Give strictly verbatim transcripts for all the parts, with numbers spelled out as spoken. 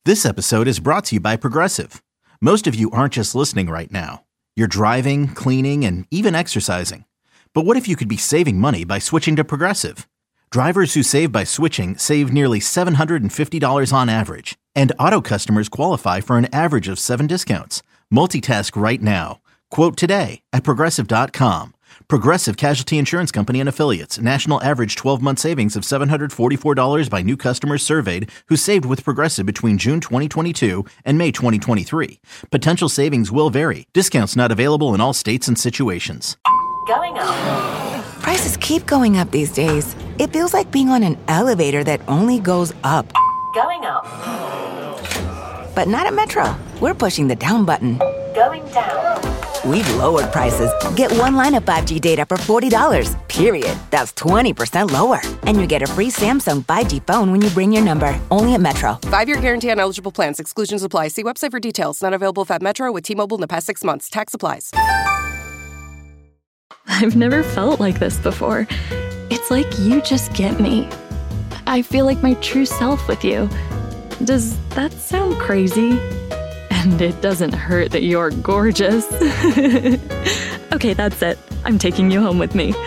This episode is brought to you by Progressive. Most of you aren't just listening right now. You're driving, cleaning, and even exercising. But what if you could be saving money by switching to Progressive? Drivers who save by switching save nearly seven hundred fifty dollars on average. And auto customers qualify for an average of seven discounts. Multitask right now. Quote today at Progressive dot com. Progressive Casualty Insurance Company and Affiliates. National average twelve-month savings of seven hundred forty-four dollars by new customers surveyed who saved with Progressive between June twenty twenty-two and May twenty twenty-three. Potential savings will vary. Discounts not available in all states and situations. Going up. Prices keep going up these days. It feels like being on an elevator that only goes up. Going up. But not at Metro. We're pushing the down button. Going down. We've lowered prices. Get one line of five G data for forty dollars, period. That's twenty percent lower. And you get a free Samsung five G phone when you bring your number. Only at Metro. Five-year guarantee on eligible plans. Exclusions apply. See website for details. Not available at Metro with T-Mobile in the past six months. Tax applies. I've never felt like this before. It's like you just get me. I feel like my true self with you. Does that sound crazy? And it doesn't hurt that you're gorgeous. Okay, that's it. I'm taking you home with me.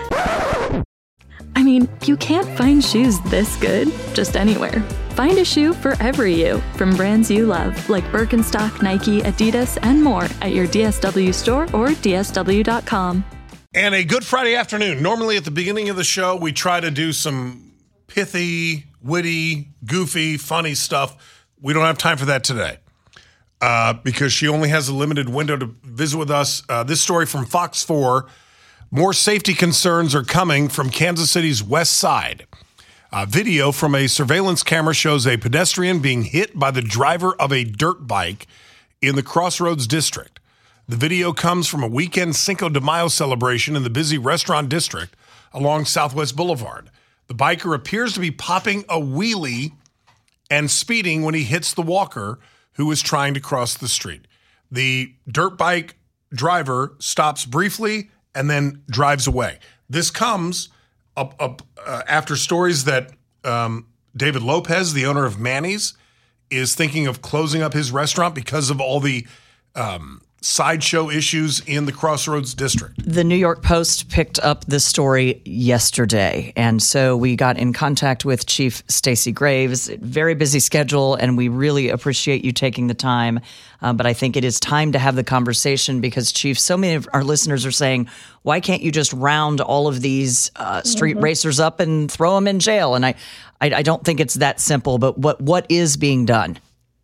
I mean, you can't find shoes this good just anywhere. Find a shoe for every you from brands you love, like Birkenstock, Nike, Adidas, and more at your D S W store or D S W dot com. And a good Friday afternoon. Normally at the beginning of the show, we try to do some pithy, witty, goofy, funny stuff. We don't have time for that today uh, because she only has a limited window to visit with us. Uh, this story from Fox four, more safety concerns are coming from Kansas City's west side. Uh, video from a surveillance camera shows a pedestrian being hit by the driver of a dirt bike in the Crossroads district. The video comes from a weekend Cinco de Mayo celebration in the busy restaurant district along Southwest Boulevard. The biker appears to be popping a wheelie and speeding when he hits the walker who is trying to cross the street. The dirt bike driver stops briefly and then drives away. This comes up, up uh, after stories that um, David Lopez, the owner of Manny's, is thinking of closing up his restaurant because of all the um, sideshow issues in the Crossroads district. The New York Post picked up this story yesterday, and so we got in contact with Chief Stacey Graves. Very busy schedule, and we really appreciate you taking the time. Uh, but I think it is time to have the conversation because, Chief, so many of our listeners are saying, why can't you just round all of these uh, street mm-hmm. racers up and throw them in jail? And I, I, I don't think it's that simple, but what what is being done?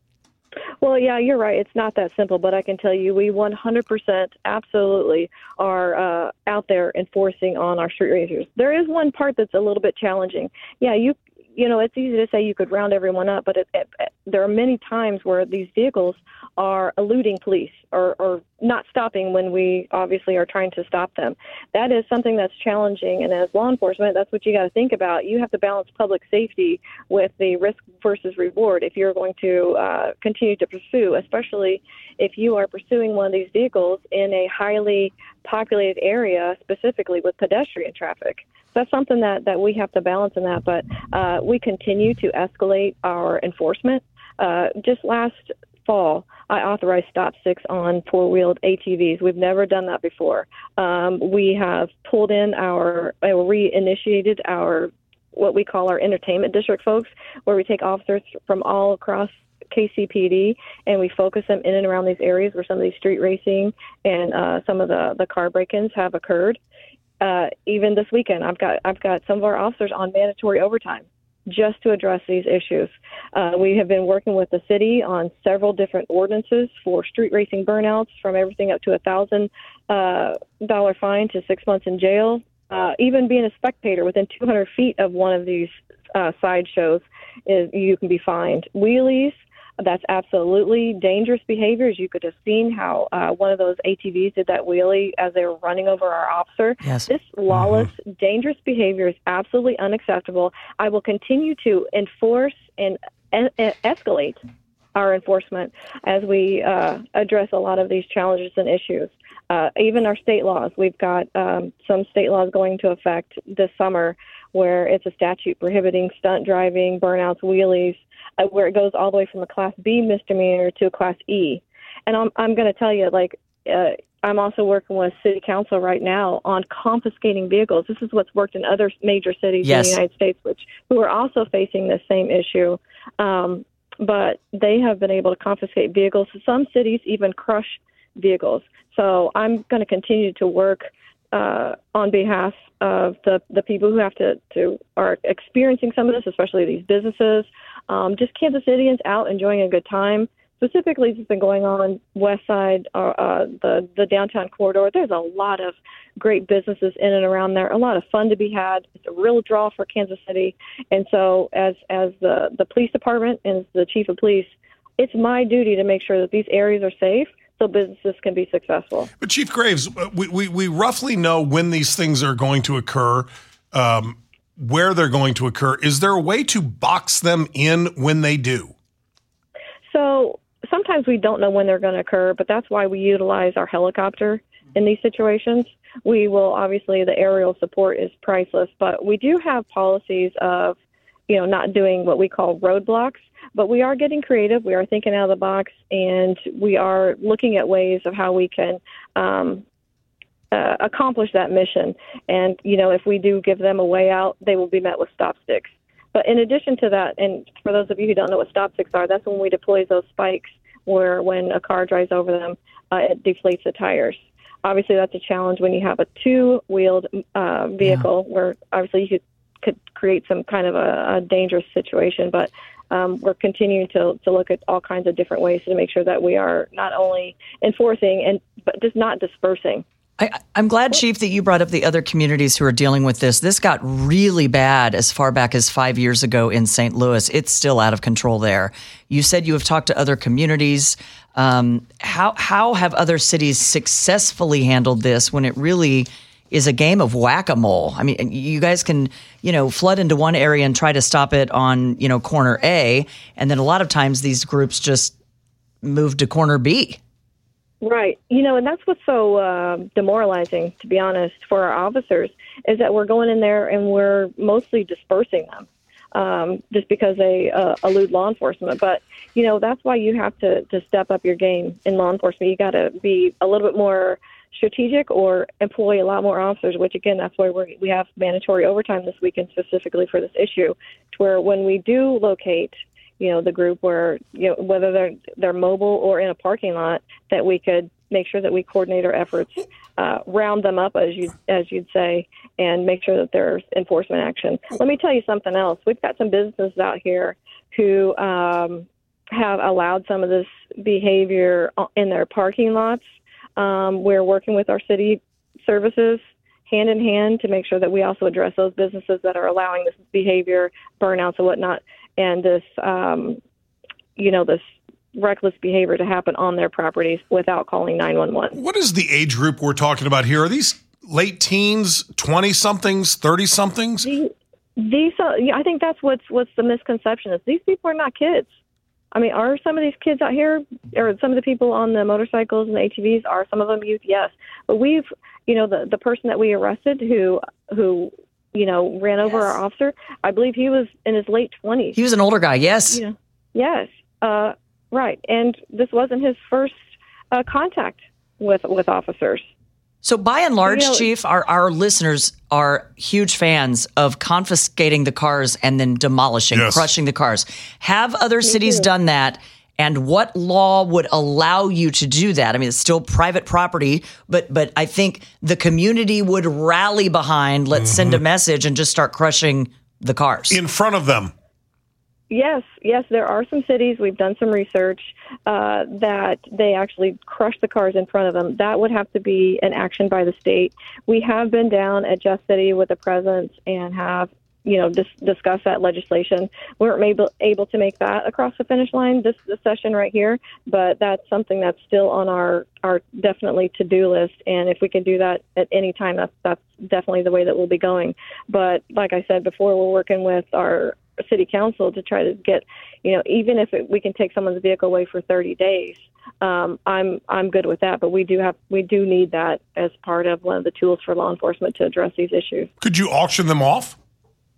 Well, yeah, you're right. It's not that simple, but I can tell you we one hundred percent absolutely are uh, out there enforcing on our street racers. There is one part that's a little bit challenging. Yeah, you you know, it's easy to say you could round everyone up, but it, it, it, there are many times where these vehicles are eluding police or, or not stopping when we obviously are trying to stop them. That is something that's challenging, and as law enforcement, that's what you got to think about. You have to balance public safety with the risk versus reward if you're going to uh, continue to pursue, especially if you are pursuing one of these vehicles in a highly populated area, specifically with pedestrian traffic. That's something that, that we have to balance in that, but uh, we continue to escalate our enforcement. Uh, just last fall, I authorized stop six on four-wheeled A T Vs. We've never done that before. Um, we have pulled in our, uh, reinitiated our, what we call our entertainment district folks, where we take officers from all across K C P D and we focus them in and around these areas where some of these street racing and uh, some of the, the car break-ins have occurred. Uh, even this weekend, I've got I've got some of our officers on mandatory overtime just to address these issues. Uh, we have been working with the city on several different ordinances for street racing burnouts, from everything up to a thousand uh, dollar fine to six months in jail. Uh, even being a spectator within two hundred feet of one of these uh, sideshows, is you can be fined. Wheelies. That's absolutely dangerous behaviors. You could have seen how uh, one of those A T Vs did that wheelie as they were running over our officer. Yes. This lawless, mm-hmm. dangerous behavior is absolutely unacceptable. I will continue to enforce and e- escalate our enforcement as we uh, address a lot of these challenges and issues. Uh, even our state laws, we've got um, some state laws going into effect this summer where it's a statute prohibiting stunt driving, burnouts, wheelies, uh, where it goes all the way from a Class B misdemeanor to a Class E. And I'm I'm going to tell you, like, uh, I'm also working with City Council right now on confiscating vehicles. This is what's worked in other major cities Yes. in the United States, which who are also facing this same issue. Um, but they have been able to confiscate vehicles. Some cities even crush vehicles. So I'm going to continue to work uh, on behalf of the, the people who have to, to are experiencing some of this, especially these businesses. Um, just Kansas Cityans out enjoying a good time. Specifically, this has been going on West Side, uh, uh, the the downtown corridor. There's a lot of great businesses in and around there. A lot of fun to be had. It's a real draw for Kansas City. And so, as as the the police department and as the chief of police, it's my duty to make sure that these areas are safe so businesses can be successful. But Chief Graves, we we, we roughly know when these things are going to occur. Um, where they're going to occur. Is there a way to box them in when they do? So sometimes we don't know when they're going to occur, but that's why we utilize our helicopter in these situations. We will, obviously, the aerial support is priceless, but we do have policies of, you know, not doing what we call roadblocks, but we are getting creative. We are thinking out of the box, and we are looking at ways of how we can um, uh, accomplish that mission. And, you know, if we do give them a way out, they will be met with stop sticks. But in addition to that, and for those of you who don't know what stop sticks are, that's when we deploy those spikes where when a car drives over them, uh, it deflates the tires. Obviously, that's a challenge when you have a two-wheeled uh, vehicle yeah. where obviously you could, could create some kind of a, a dangerous situation. But um, we're continuing to, to look at all kinds of different ways to make sure that we are not only enforcing and but just not dispersing. I, I'm glad, Chief, that you brought up the other communities who are dealing with this. This got really bad as far back as five years ago in Saint Louis. It's still out of control there. You said you have talked to other communities. Um, how how have other cities successfully handled this when it really is a game of whack-a-mole? I mean, you guys can, you know, flood into one area and try to stop it on, you know, corner A, and then a lot of times these groups just move to corner B. Right. You know, and that's what's so uh, demoralizing, to be honest, for our officers, is that we're going in there and we're mostly dispersing them um, just because they uh, elude law enforcement. But, you know, that's why you have to, to step up your game in law enforcement. You got to be a little bit more strategic or employ a lot more officers, which, again, that's why we're, we have mandatory overtime this weekend specifically for this issue, to where when we do locate you know, the group where, you know, whether they're they're mobile or in a parking lot, that we could make sure that we coordinate our efforts, uh, round them up, as you as you'd say, and make sure that there's enforcement action. Let me tell you something else. We've got some businesses out here who um, have allowed some of this behavior in their parking lots. Um, we're working with our city services hand in hand to make sure that we also address those businesses that are allowing this behavior, burnouts and whatnot, and this, um, you know, this reckless behavior to happen on their properties without calling nine one one. What is the age group we're talking about here? Are these late teens, twenty-somethings, thirty-somethings? These, these uh, yeah, I think that's what's what's the misconception is these people are not kids. I mean, are some of these kids out here, or some of the people on the motorcycles and the A T Vs, are some of them youth? Yes. But we've, you know, the, the person that we arrested who who you know, ran over yes. our officer. I believe he was in his late twenties. He was an older guy, yes. You know, yes, uh, right. And this wasn't his first uh, contact with with officers. So by and large, you know, Chief, our, our listeners are huge fans of confiscating the cars and then demolishing, yes. crushing the cars. Have other Me cities too. done that? And what law would allow you to do that? I mean, it's still private property, but but I think the community would rally behind, let's mm-hmm. send a message and just start crushing the cars. In front of them. Yes, yes, there are some cities, we've done some research, uh, that they actually crush the cars in front of them. That would have to be an action by the state. We have been down at Just City with the presidents and have you know, dis- discuss that legislation. We weren't able, able to make that across the finish line this, this session right here, but that's something that's still on our, our definitely to-do list. And if we can do that at any time, that's, that's definitely the way that we'll be going. But like I said before, we're working with our city council to try to get, you know, even if it, we can take someone's vehicle away for thirty days, um, I'm I'm good with that. But we do have we do need that as part of one of the tools for law enforcement to address these issues. Could you auction them off?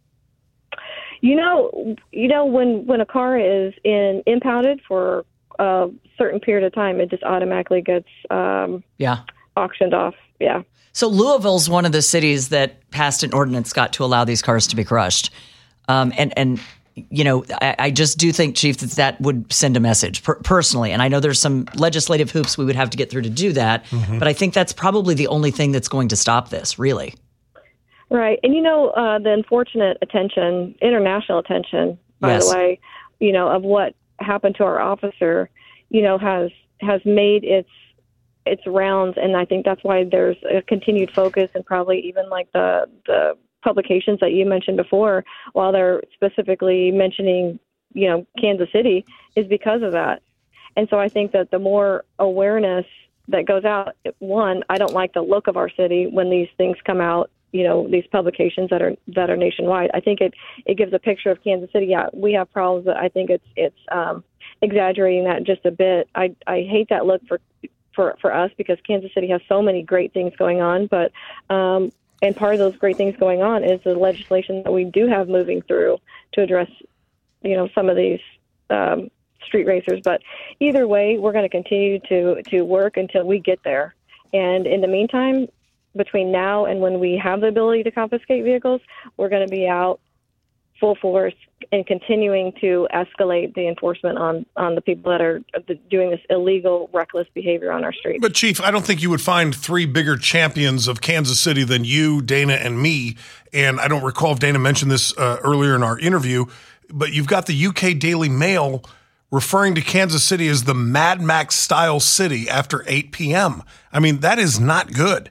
You know, you know when, when a car is in impounded for a certain period of time, it just automatically gets um, yeah. auctioned off. Yeah. So Louisville's one of the cities that passed an ordinance, Scott, to allow these cars to be crushed. Um, and, and you know, I, I just do think, Chief, that that would send a message per- personally. And I know there's some legislative hoops we would have to get through to do that. Mm-hmm. But I think that's probably the only thing that's going to stop this, really. Right. And, you know, uh, the unfortunate attention, international attention, by yes. the way, you know, of what happened to our officer, you know, has has made its its rounds. And I think that's why there's a continued focus, and probably even like the the publications that you mentioned before, while they're specifically mentioning, you know, Kansas City, is because of that. And so I think that the more awareness that goes out, one, I don't like the look of our city when these things come out, you know, these publications that are that are nationwide. I think it, it gives a picture of Kansas City. Yeah, we have problems, but I think it's it's um, exaggerating that just a bit. I I hate that look for for for us, because Kansas City has so many great things going on, but um, and part of those great things going on is the legislation that we do have moving through to address, you know, some of these um, street racers. But either way, we're going to continue to to work until we get there. And in the meantime, between now and when we have the ability to confiscate vehicles, we're going to be out full force and continuing to escalate the enforcement on, on the people that are doing this illegal, reckless behavior on our streets. But, Chief, I don't think you would find three bigger champions of Kansas City than you, Dana, and me. And I don't recall if Dana mentioned this uh, earlier in our interview, but you've got the U K Daily Mail referring to Kansas City as the Mad Max-style city after eight p.m. I mean, that is not good.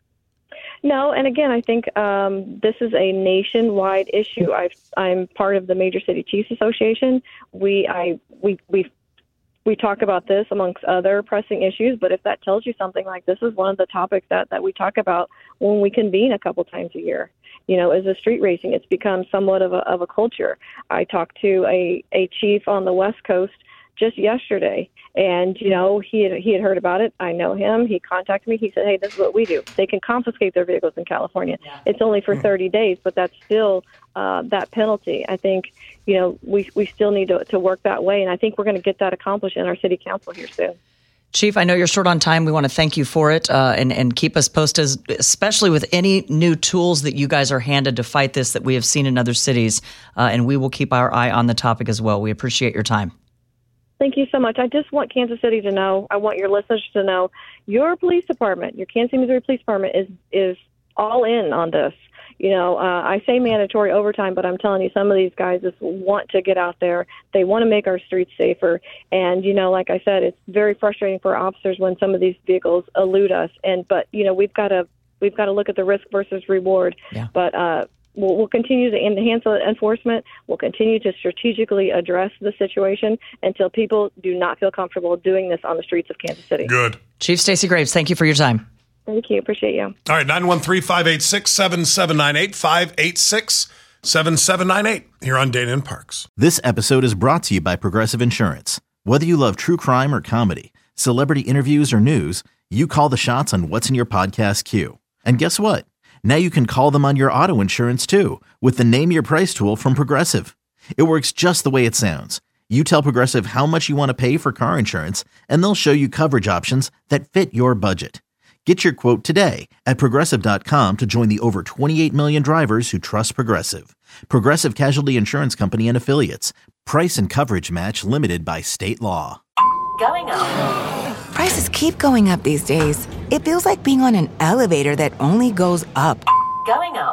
No, and again, I think um, this is a nationwide issue. I've, I'm part of the Major City Chiefs Association. We, I, we, we, we talk about this amongst other pressing issues. But if that tells you something, like this is one of the topics that, that we talk about when we convene a couple times a year. You know, as a street racing, it's become somewhat of a of a culture. I talked to a, a chief on the West Coast just yesterday, and, you know, he had, he had heard about it. I know him. He contacted me. He said, hey, this is what we do. They can confiscate their vehicles in California. Yeah. It's only for thirty days, but that's still uh, that penalty. I think, you know, we we still need to, to work that way, and I think we're going to get that accomplished in our city council here soon. Chief, I know you're short on time. We want to thank you for it uh, and, and keep us posted, especially with any new tools that you guys are handed to fight this that we have seen in other cities, uh, and we will keep our eye on the topic as well. We appreciate your time. Thank you so much. I just want Kansas City to know, I want your listeners to know, your police department, your Kansas City, Missouri Police Department is is all in on this. You know, uh, I say mandatory overtime, but I'm telling you, some of these guys just want to get out there. They want to make our streets safer. And, you know, like I said, it's very frustrating for officers when some of these vehicles elude us. And but, you know, we've got to we've got to look at the risk versus reward. Yeah. But uh We'll, we'll continue to enhance enforcement. We'll continue to strategically address the situation until people do not feel comfortable doing this on the streets of Kansas City. Good. Chief Stacey Graves, thank you for your time. Thank you. Appreciate you. All right, nine one three, five eight six, seven seven nine eight, five eight six, seven seven nine eight, here on Dana and Parks. This episode is brought to you by Progressive Insurance. Whether you love true crime or comedy, celebrity interviews or news, you call the shots on what's in your podcast queue. And guess what? Now you can call them on your auto insurance too with the Name Your Price tool from Progressive. It works just the way it sounds. You tell Progressive how much you want to pay for car insurance, and they'll show you coverage options that fit your budget. Get your quote today at Progressive dot com to join the over twenty-eight million drivers who trust Progressive. Progressive Casualty Insurance Company and Affiliates. Price and coverage match limited by state law. Going up. Prices keep going up these days. It feels like being on an elevator that only goes up. Going up.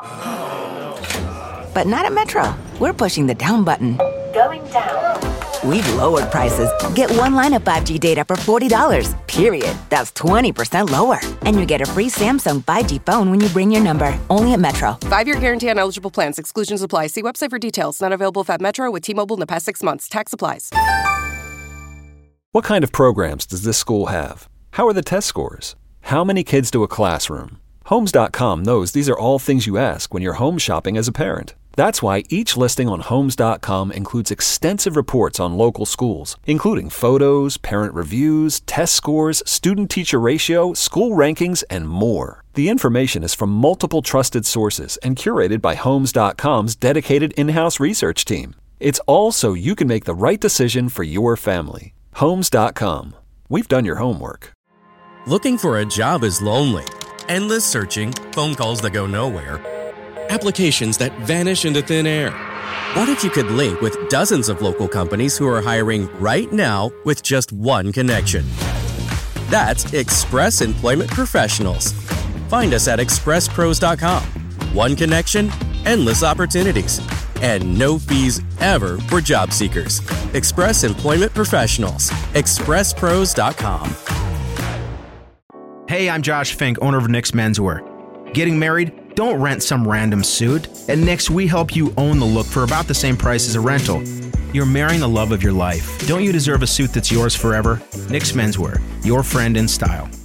But not at Metro. We're pushing the down button. Going down. We've lowered prices. Get one line of five G data for forty dollars, period. That's twenty percent lower. And you get a free Samsung five G phone when you bring your number. Only at Metro. Five-year guarantee on eligible plans. Exclusions apply. See website for details. Not available if at Metro with T-Mobile in the past six months. Tax applies. What kind of programs does this school have? How are the test scores? How many kids to a classroom? Homes dot com knows these are all things you ask when you're home shopping as a parent. That's why each listing on Homes dot com includes extensive reports on local schools, including photos, parent reviews, test scores, student-teacher ratio, school rankings, and more. The information is from multiple trusted sources and curated by Homes dot com's dedicated in-house research team. It's all so you can make the right decision for your family. Homes dot com. We've done your homework. Looking for a job is lonely. Endless searching, phone calls that go nowhere, applications that vanish into thin air. What if you could link with dozens of local companies who are hiring right now with just one connection? That's Express Employment Professionals. Find us at express pros dot com. One connection, endless opportunities, and no fees ever for job seekers. Express Employment Professionals. express pros dot com. Hey, I'm Josh Fink, owner of Nick's Menswear. Getting married? Don't rent some random suit. At Nick's, we help you own the look for about the same price as a rental. You're marrying the love of your life. Don't you deserve a suit that's yours forever? Nick's Menswear, your friend in style.